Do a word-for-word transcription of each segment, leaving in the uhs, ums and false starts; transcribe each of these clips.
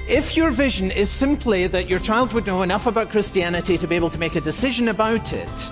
If your vision is simply that your child would know enough about Christianity to be able to make a decision about it,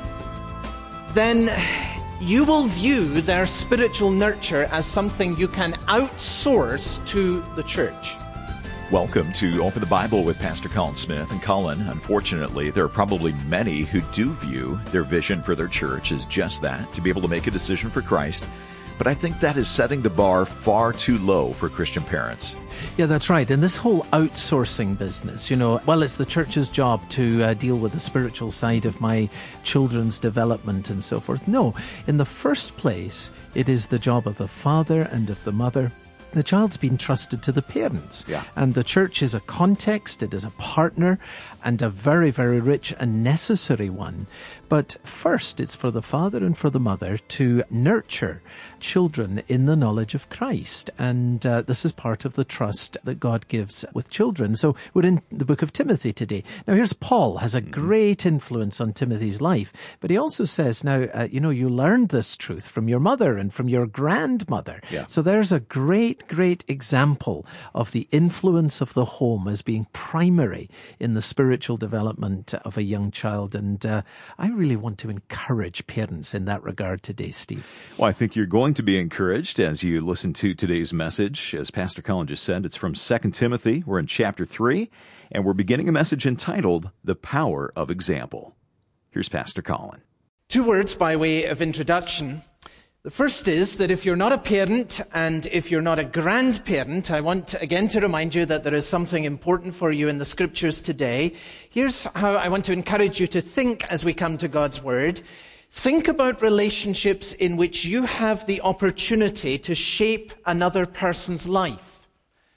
then you will view their spiritual nurture as something you can outsource to the church. Welcome to Open the Bible with Pastor Colin Smith. And Colin, unfortunately, there are probably many who do view their vision for their church as just that, to be able to make a decision for Christ. But I think that is setting the bar far too low for Christian parents. Yeah, that's right. And this whole outsourcing business, you know, well, it's the church's job to uh, deal with the spiritual side of my children's development and so forth. No, in the first place, it is the job of the father and of the mother. The child's been trusted to the parents. Yeah. And the church is a context, it is a partner, and a very, very rich and necessary one. But first, it's for the father and for the mother to nurture children in the knowledge of Christ. And uh, this is part of the trust that God gives with children. So we're in the book of Timothy today. Now, here's Paul, has a great influence on Timothy's life. But he also says, now, uh, you know, you learned this truth from your mother and from your grandmother. Yeah. So there's a great, great example of the influence of the home as being primary in the spiritual development of a young child. And uh, I really want to encourage parents in that regard today, Steve. Well, I think you're going to be encouraged as you listen to today's message. As Pastor Colin just said, it's from Second Timothy. We're in chapter three, and we're beginning a message entitled, The Power of Example. Here's Pastor Colin. Two words by way of introduction. The first is that if you're not a parent and if you're not a grandparent, I want again to remind you that there is something important for you in the scriptures today. Here's how I want to encourage you to think as we come to God's word. Think about relationships in which you have the opportunity to shape another person's life.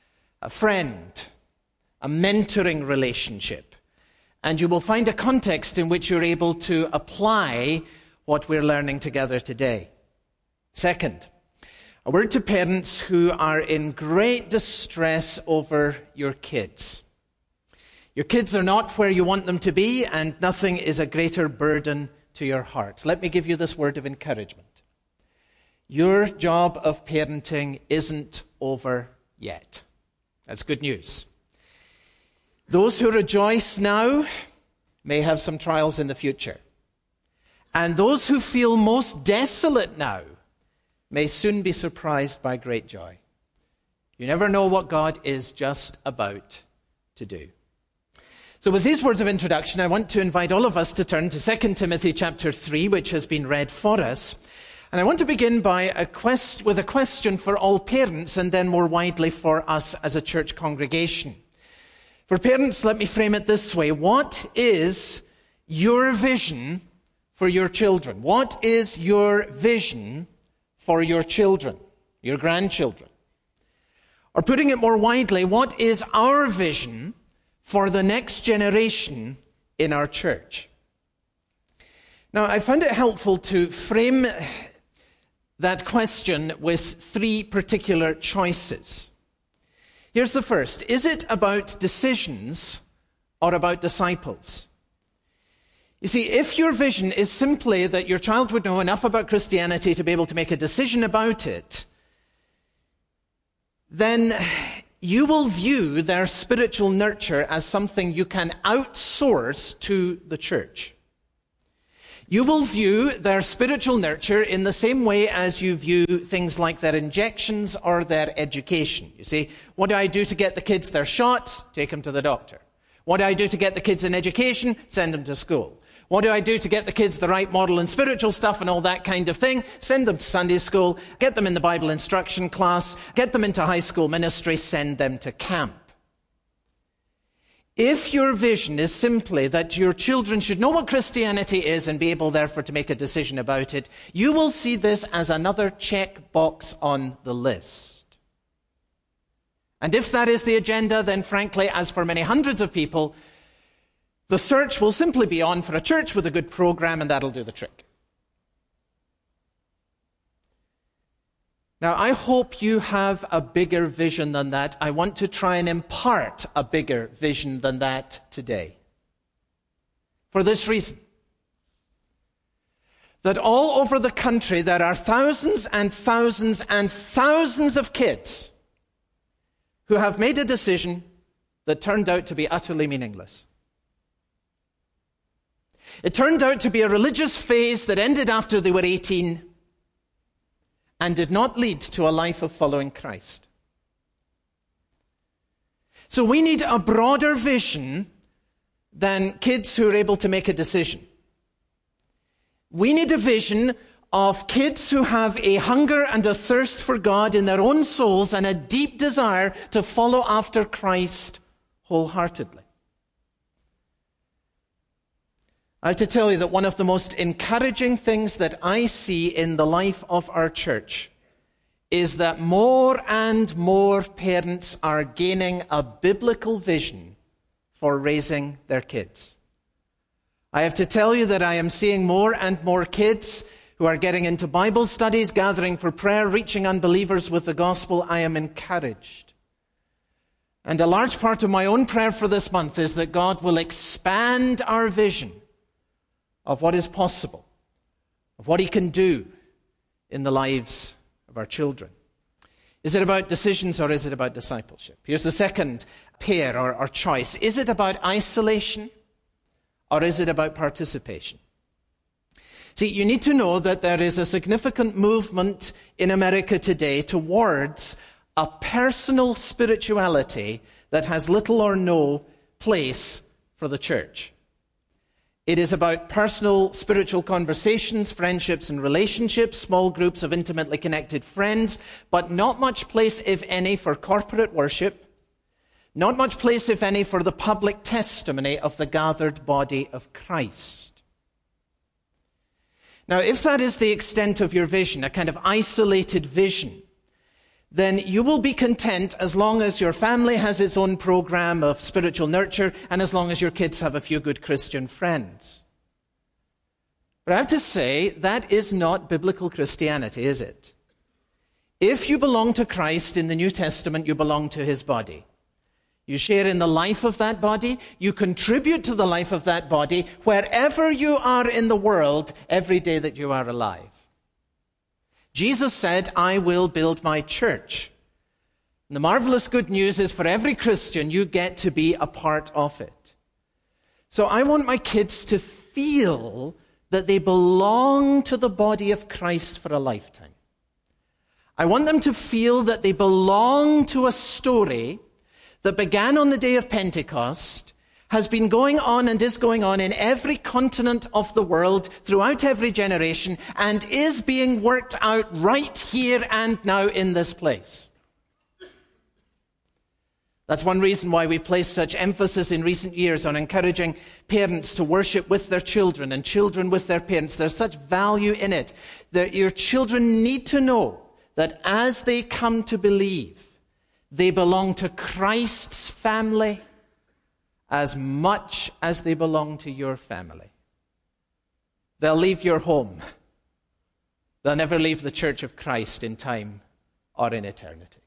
A friend, a mentoring relationship. And you will find a context in which you're able to apply what we're learning together today. Second, a word to parents who are in great distress over your kids. Your kids are not where you want them to be, and nothing is a greater burden to your heart. Let me give you this word of encouragement. Your job of parenting isn't over yet. That's good news. Those who rejoice now may have some trials in the future. And those who feel most desolate now may soon be surprised by great joy. You never know what God is just about to do. So with these words of introduction, I want to invite all of us to turn to Second Timothy chapter three, which has been read for us. And I want to begin by a quest- with a question for all parents and then more widely for us as a church congregation. For parents, let me frame it this way. What is your vision for your children? What is your vision for your children, your grandchildren? Or putting it more widely, what is our vision for the next generation in our church? Now, I found it helpful to frame that question with three particular choices. Here's the first. Is it about decisions or about disciples? You see, if your vision is simply that your child would know enough about Christianity to be able to make a decision about it, then you will view their spiritual nurture as something you can outsource to the church. You will view their spiritual nurture in the same way as you view things like their injections or their education. You see, what do I do to get the kids their shots? Take them to the doctor. What do I do to get the kids in education? Send them to school. What do I do to get the kids the right model and spiritual stuff and all that kind of thing? Send them to Sunday school, get them in the Bible instruction class, get them into high school ministry, send them to camp. If your vision is simply that your children should know what Christianity is and be able, therefore, to make a decision about it, you will see this as another check box on the list. And if that is the agenda, then frankly, as for many hundreds of people, the search will simply be on for a church with a good program, and that'll do the trick. Now, I hope you have a bigger vision than that. I want to try and impart a bigger vision than that today. For this reason, that all over the country there are thousands and thousands and thousands of kids who have made a decision that turned out to be utterly meaningless. It turned out to be a religious phase that ended after they were eighteen and did not lead to a life of following Christ. So we need a broader vision than kids who are able to make a decision. We need a vision of kids who have a hunger and a thirst for God in their own souls and a deep desire to follow after Christ wholeheartedly. I have to tell you that one of the most encouraging things that I see in the life of our church is that more and more parents are gaining a biblical vision for raising their kids. I have to tell you that I am seeing more and more kids who are getting into Bible studies, gathering for prayer, reaching unbelievers with the gospel. I am encouraged. And a large part of my own prayer for this month is that God will expand our vision of what is possible, of what he can do in the lives of our children. Is it about decisions or is it about discipleship? Here's the second pair or, or choice. Is it about isolation or is it about participation? See, you need to know that there is a significant movement in America today towards a personal spirituality that has little or no place for the church. It is about personal spiritual conversations, friendships and relationships, small groups of intimately connected friends, but not much place, if any, for corporate worship, not much place, if any, for the public testimony of the gathered body of Christ. Now, if that is the extent of your vision, a kind of isolated vision, then you will be content as long as your family has its own program of spiritual nurture and as long as your kids have a few good Christian friends. But I have to say, that is not biblical Christianity, is it? If you belong to Christ in the New Testament, you belong to his body. You share in the life of that body. You contribute to the life of that body wherever you are in the world every day that you are alive. Jesus said, I will build my church. And the marvelous good news is for every Christian, you get to be a part of it. So I want my kids to feel that they belong to the body of Christ for a lifetime. I want them to feel that they belong to a story that began on the day of Pentecost, has been going on and is going on in every continent of the world, throughout every generation, and is being worked out right here and now in this place. That's one reason why we've placed such emphasis in recent years on encouraging parents to worship with their children and children with their parents. There's such value in it that your children need to know that as they come to believe, they belong to Christ's family as much as they belong to your family. They'll leave your home. They'll never leave the Church of Christ in time or in eternity.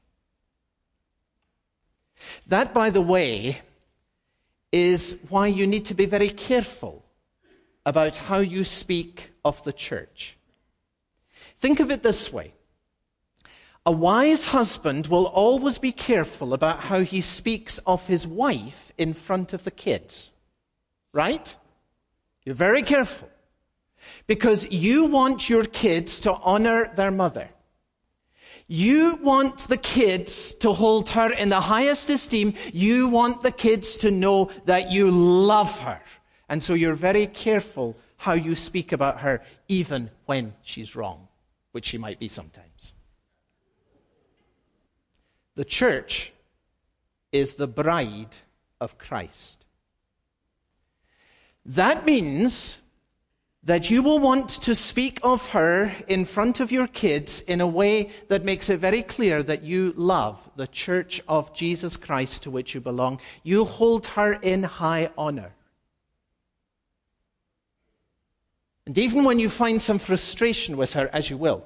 That, by the way, is why you need to be very careful about how you speak of the church. Think of it this way. A wise husband will always be careful about how he speaks of his wife in front of the kids. Right? You're very careful. Because you want your kids to honor their mother. You want the kids to hold her in the highest esteem. You want the kids to know that you love her. And so you're very careful how you speak about her, even when she's wrong, which she might be sometimes. The church is the bride of Christ. That means that you will want to speak of her in front of your kids in a way that makes it very clear that you love the church of Jesus Christ to which you belong. You hold her in high honor. And even when you find some frustration with her, as you will,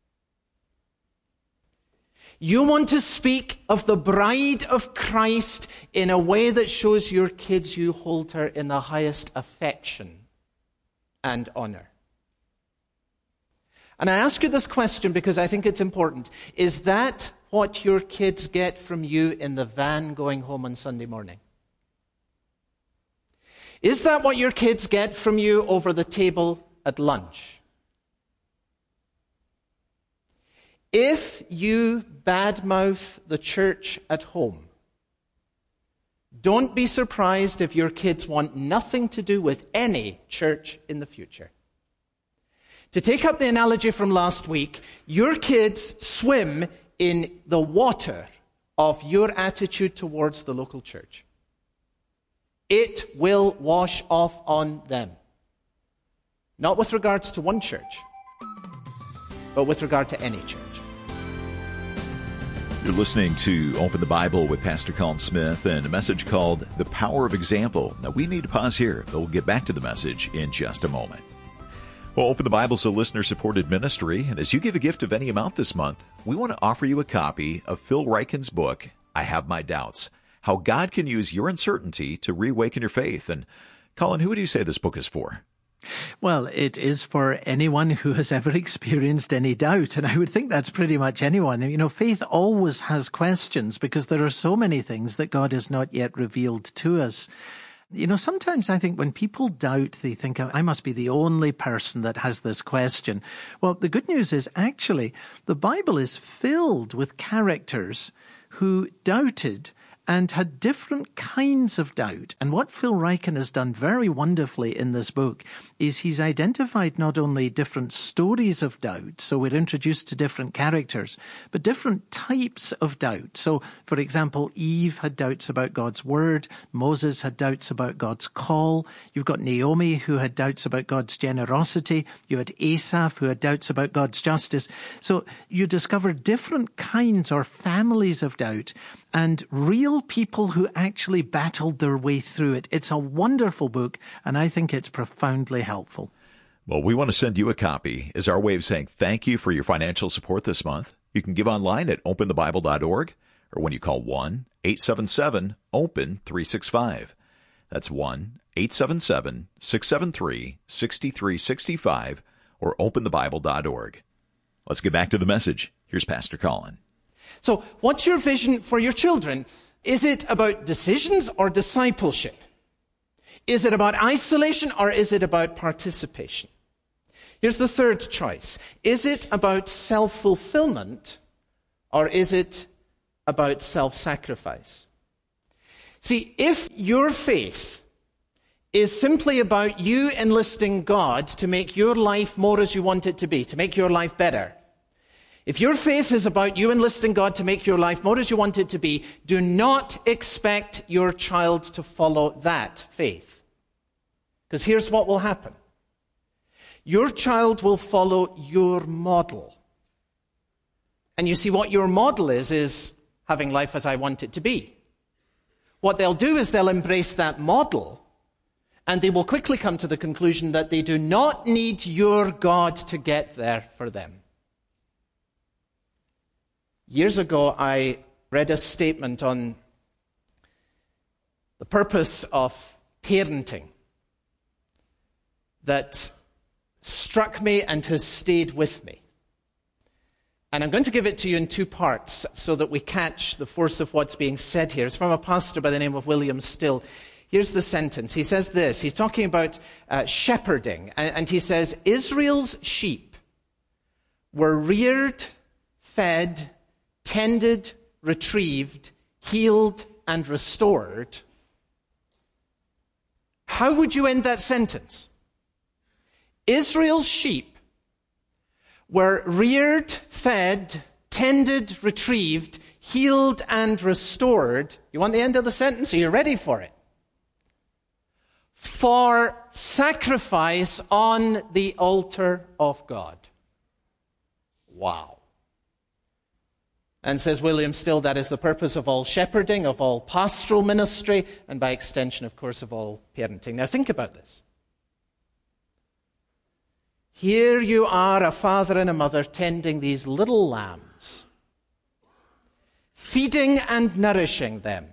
you want to speak of the bride of Christ in a way that shows your kids you hold her in the highest affection and honor. And I ask you this question because I think it's important. Is that what your kids get from you in the van going home on Sunday morning? Is that what your kids get from you over the table at lunch? If you badmouth the church at home, don't be surprised if your kids want nothing to do with any church in the future. To take up the analogy from last week, your kids swim in the water of your attitude towards the local church. It will wash off on them. Not with regards to one church, but with regard to any church. You're listening to Open the Bible with Pastor Colin Smith and a message called The Power of Example. Now, we need to pause here, but we'll get back to the message in just a moment. Well, Open the Bible is a listener-supported ministry, and as you give a gift of any amount this month, we want to offer you a copy of Phil Ryken's book, I Have My Doubts, How God Can Use Your Uncertainty to Reawaken Your Faith. And Colin, who would you say this book is for? Well, it is for anyone who has ever experienced any doubt, and I would think that's pretty much anyone. You know, faith always has questions because there are so many things that God has not yet revealed to us. You know, sometimes I think when people doubt, they think, I must be the only person that has this question. Well, the good news is actually the Bible is filled with characters who doubted and had different kinds of doubt. And what Phil Ryken has done very wonderfully in this book is he's identified not only different stories of doubt, so we're introduced to different characters, but different types of doubt. So, for example, Eve had doubts about God's word, Moses had doubts about God's call, you've got Naomi who had doubts about God's generosity, you had Asaph who had doubts about God's justice. So you discover different kinds or families of doubt, and real people who actually battled their way through it. It's a wonderful book, and I think it's profoundly helpful. Well, we want to send you a copy as our way of saying thank you for your financial support this month. You can give online at open the bible dot org or when you call one eight seven seven open three six five. That's one eight seven seven six seven three six three six five or open the bible dot org. Let's get back to the message. Here's Pastor Colin. So, what's your vision for your children? Is it about decisions or discipleship? Is it about isolation or is it about participation? Here's the third choice. Is it about self-fulfillment or is it about self-sacrifice? See, if your faith is simply about you enlisting God to make your life more as you want it to be, to make your life better, if your faith is about you enlisting God to make your life more as you want it to be, do not expect your child to follow that faith. Because here's what will happen. Your child will follow your model. And you see, what your model is, is having life as I want it to be. What they'll do is they'll embrace that model, and they will quickly come to the conclusion that they do not need your God to get there for them. Years ago, I read a statement on the purpose of parenting that struck me and has stayed with me. And I'm going to give it to you in two parts so that we catch the force of what's being said here. It's from a pastor by the name of William Still. Here's the sentence. He says this. He's talking about uh, shepherding. And, and he says, Israel's sheep were reared, fed, tended, retrieved, healed, and restored. How would you end that sentence? Israel's sheep were reared, fed, tended, retrieved, healed, and restored. You want the end of the sentence? Are you ready for it? For sacrifice on the altar of God. Wow. And says William Still, that is the purpose of all shepherding, of all pastoral ministry, and by extension, of course, of all parenting. Now think about this. Here you are, a father and a mother, tending these little lambs, feeding and nourishing them.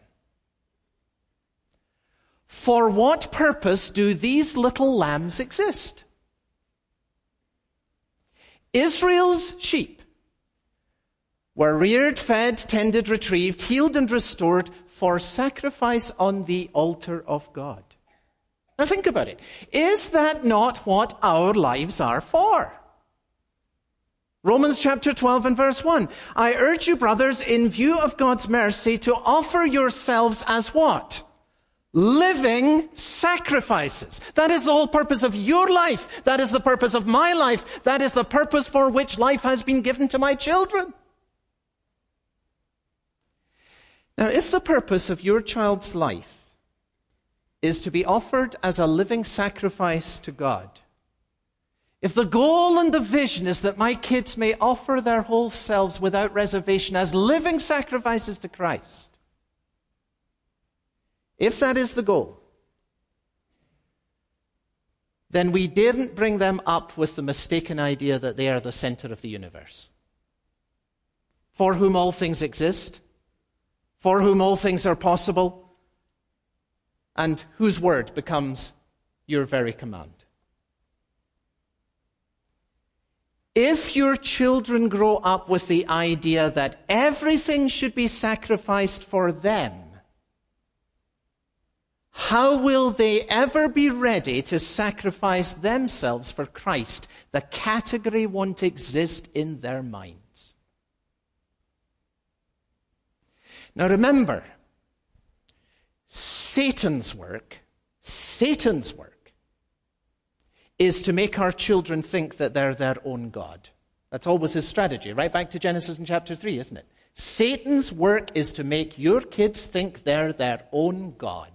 For what purpose do these little lambs exist? Israel's sheep were reared, fed, tended, retrieved, healed, and restored for sacrifice on the altar of God. Now think about it. Is that not what our lives are for? Romans chapter twelve and verse one. I urge you, brothers, in view of God's mercy, to offer yourselves as what? Living sacrifices. That is the whole purpose of your life. That is the purpose of my life. That is the purpose for which life has been given to my children. Now, if the purpose of your child's life is to be offered as a living sacrifice to God, if the goal and the vision is that my kids may offer their whole selves without reservation as living sacrifices to Christ, if that is the goal, then we daren't bring them up with the mistaken idea that they are the center of the universe, for whom all things exist, for whom all things are possible, and whose word becomes your very command. If your children grow up with the idea that everything should be sacrificed for them, how will they ever be ready to sacrifice themselves for Christ? The category won't exist in their minds. Now remember, Satan's work, Satan's work, is to make our children think that they're their own God. That's always his strategy, right back to Genesis in chapter three, isn't it? Satan's work is to make your kids think they're their own God.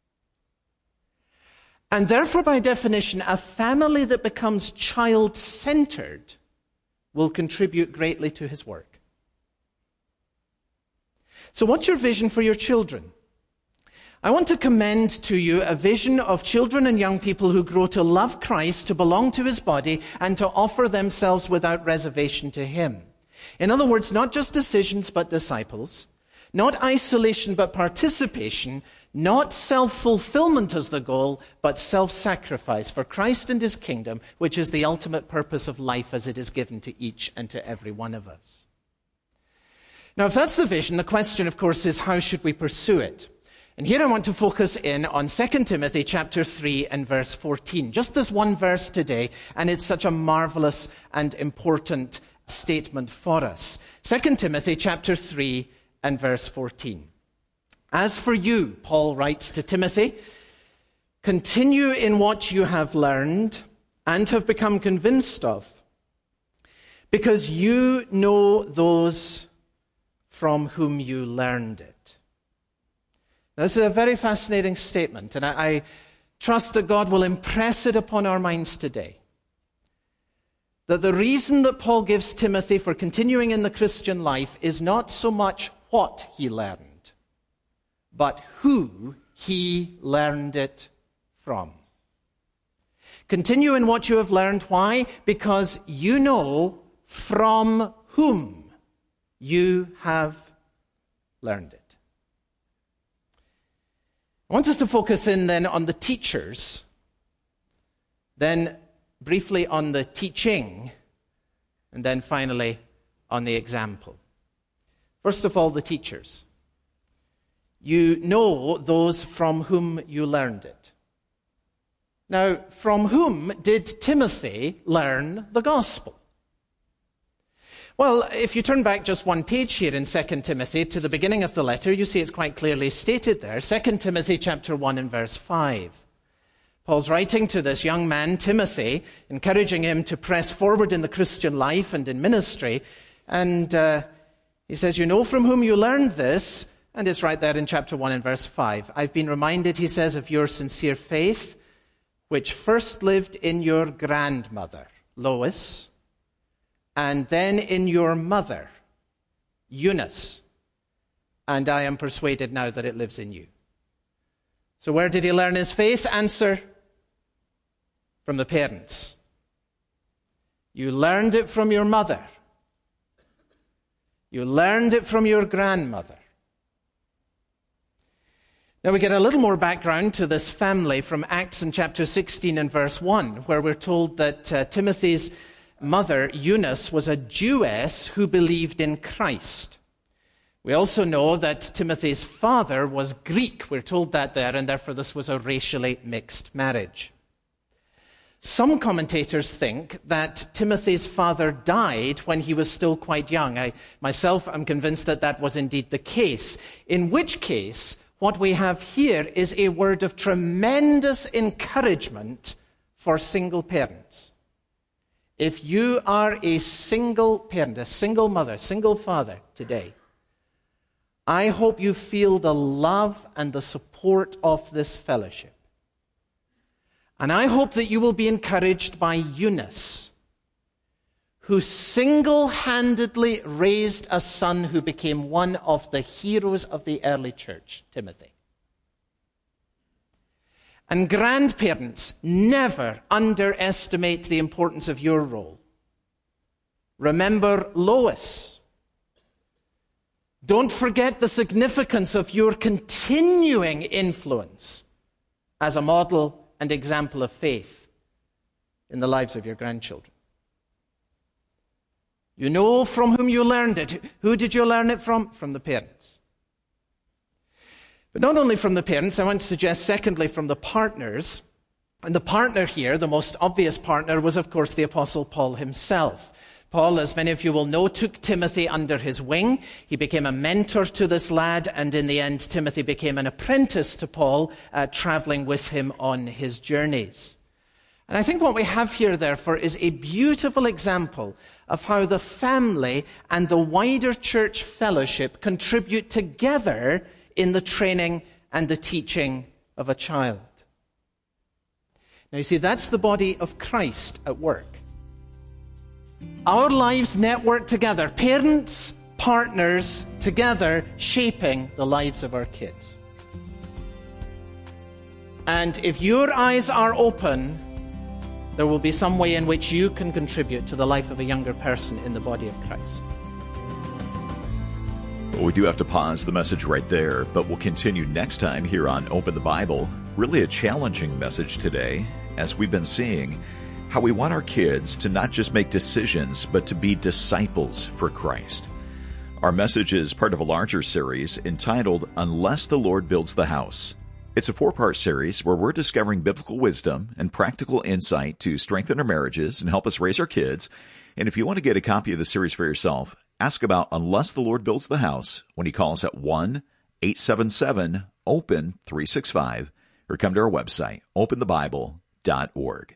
And therefore, by definition, a family that becomes child-centered will contribute greatly to his work. So what's your vision for your children? I want to commend to you a vision of children and young people who grow to love Christ, to belong to his body, and to offer themselves without reservation to him. In other words, not just decisions, but disciples. Not isolation, but participation. Not self-fulfillment as the goal, but self-sacrifice for Christ and his kingdom, which is the ultimate purpose of life as it is given to each and to every one of us. Now, if that's the vision, the question, of course, is how should we pursue it? And here I want to focus in on Second Timothy chapter three and verse fourteen. Just this one verse today, and it's such a marvelous and important statement for us. Second Timothy chapter three and verse fourteen. As for you, Paul writes to Timothy, continue in what you have learned and have become convinced of, because you know those from whom you learned it. Now, this is a very fascinating statement, and I, I trust that God will impress it upon our minds today. That the reason that Paul gives Timothy for continuing in the Christian life is not so much what he learned, but who he learned it from. Continue in what you have learned. Why? Because you know from whom you have learned it. I want us to focus in then on the teachers, then briefly on the teaching, and then finally on the example. First of all, the teachers. You know those from whom you learned it. Now, from whom did Timothy learn the gospel? Well, if you turn back just one page here in Second Timothy to the beginning of the letter, you see it's quite clearly stated there. Second Timothy chapter one and verse five. Paul's writing to this young man, Timothy, encouraging him to press forward in the Christian life and in ministry. And uh, he says, you know from whom you learned this, and it's right there in chapter one and verse five. I've been reminded, he says, of your sincere faith, which first lived in your grandmother, Lois, and then in your mother, Eunice, and I am persuaded now that it lives in you. So where did he learn his faith? Answer, from the parents. You learned it from your mother. You learned it from your grandmother. Now we get a little more background to this family from Acts in chapter sixteen and verse one, where we're told that uh, Timothy's mother, Eunice, was a Jewess who believed in Christ. We also know that Timothy's father was Greek. We're told that there, and therefore this was a racially mixed marriage. Some commentators think that Timothy's father died when he was still quite young. I myself am convinced that that was indeed the case, in which case what we have here is a word of tremendous encouragement for single parents. If you are a single parent, a single mother, single father today, I hope you feel the love and the support of this fellowship. And I hope that you will be encouraged by Eunice, who single-handedly raised a son who became one of the heroes of the early church, Timothy. And grandparents, never underestimate the importance of your role. Remember Lois. Don't forget the significance of your continuing influence as a model and example of faith in the lives of your grandchildren. You know from whom you learned it. Who did you learn it from? From the parents. But not only from the parents, I want to suggest, secondly, from the partners. And the partner here, the most obvious partner, was, of course, the Apostle Paul himself. Paul, as many of you will know, took Timothy under his wing. He became a mentor to this lad, and in the end, Timothy became an apprentice to Paul, uh, traveling with him on his journeys. And I think what we have here, therefore, is a beautiful example of how the family and the wider church fellowship contribute together in the training and the teaching of a child. Now, you see, that's the body of Christ at work. Our lives network together, parents, partners, together shaping the lives of our kids. And if your eyes are open, there will be some way in which you can contribute to the life of a younger person in the body of Christ. Well, we do have to pause the message right there, but we'll continue next time here on Open the Bible. Really a challenging message today, as we've been seeing how we want our kids to not just make decisions, but to be disciples for Christ. Our message is part of a larger series entitled, Unless the Lord Builds the House. It's a four-part series where we're discovering biblical wisdom and practical insight to strengthen our marriages and help us raise our kids. And if you want to get a copy of the series for yourself, ask about Unless the Lord Builds the House when he calls at one eight seven seven open three six five or come to our website, open the bible dot org.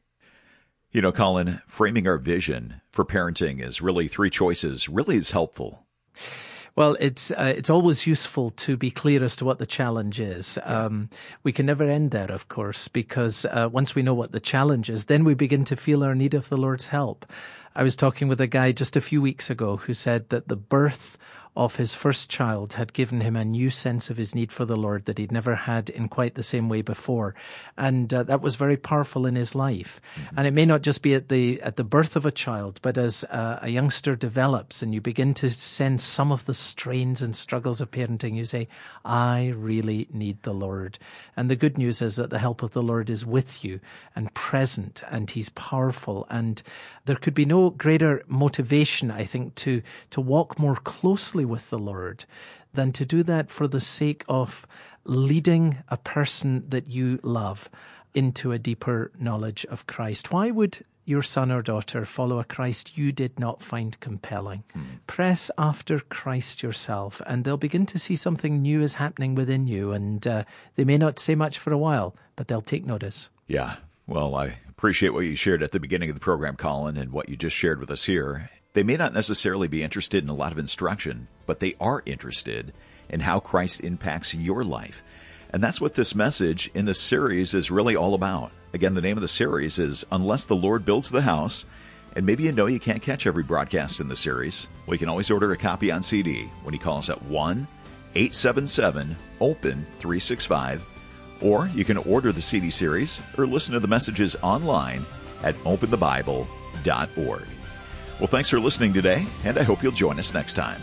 You know, Colin, framing our vision for parenting is really three choices really is helpful. Well, it's uh, it's always useful to be clear as to what the challenge is. Um, we can never end there, of course, because uh, once we know what the challenge is, then we begin to feel our need of the Lord's help. I was talking with a guy just a few weeks ago who said that the birth of his first child had given him a new sense of his need for the Lord that he'd never had in quite the same way before. And uh, that was very powerful in his life. Mm-hmm. And it may not just be at the at the birth of a child, but as uh, a youngster develops and you begin to sense some of the strains and struggles of parenting, you say, I really need the Lord. And the good news is that the help of the Lord is with you and present, and he's powerful. And there could be no greater motivation, I think, to to walk more closely with the Lord than to do that for the sake of leading a person that you love into a deeper knowledge of Christ. Why would your son or daughter follow a Christ you did not find compelling? Hmm. Press after Christ yourself, and they'll begin to see something new is happening within you, and uh, they may not say much for a while, but they'll take notice. Yeah, well, I appreciate what you shared at the beginning of the program, Colin, and what you just shared with us here. They may not necessarily be interested in a lot of instruction, but they are interested in how Christ impacts your life. And that's what this message in this series is really all about. Again, the name of the series is Unless the Lord Builds the House. And maybe you know you can't catch every broadcast in the series. Well, you can always order a copy on C D when he calls at one eight seven seven open three six five. Or you can order the C D series or listen to the messages online at open the bible dot org. Well, thanks for listening today, and I hope you'll join us next time.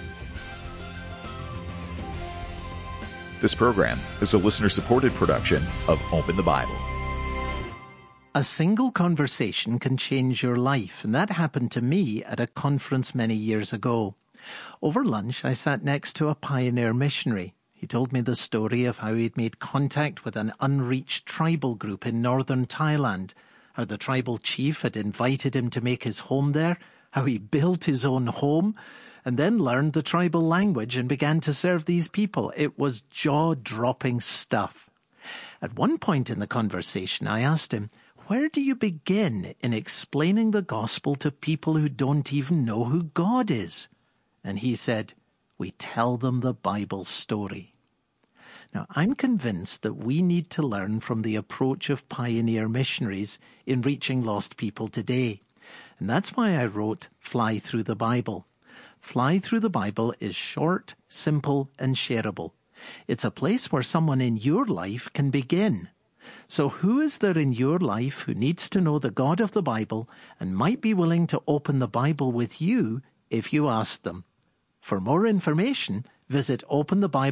This program is a listener-supported production of Open the Bible. A single conversation can change your life, and that happened to me at a conference many years ago. Over lunch, I sat next to a pioneer missionary. He told me the story of how he'd made contact with an unreached tribal group in northern Thailand, how the tribal chief had invited him to make his home there, how he built his own home, and then learned the tribal language and began to serve these people. It was jaw-dropping stuff. At one point in the conversation, I asked him, where do you begin in explaining the gospel to people who don't even know who God is? And he said, we tell them the Bible story. Now, I'm convinced that we need to learn from the approach of pioneer missionaries in reaching lost people today. And that's why I wrote Fly Through the Bible. Fly Through the Bible is short, simple, and shareable. It's a place where someone in your life can begin. So who is there in your life who needs to know the God of the Bible and might be willing to open the Bible with you if you ask them? For more information, visit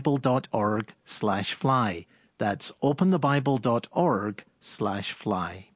openthebible.org slash fly. That's openthebible.org slash fly.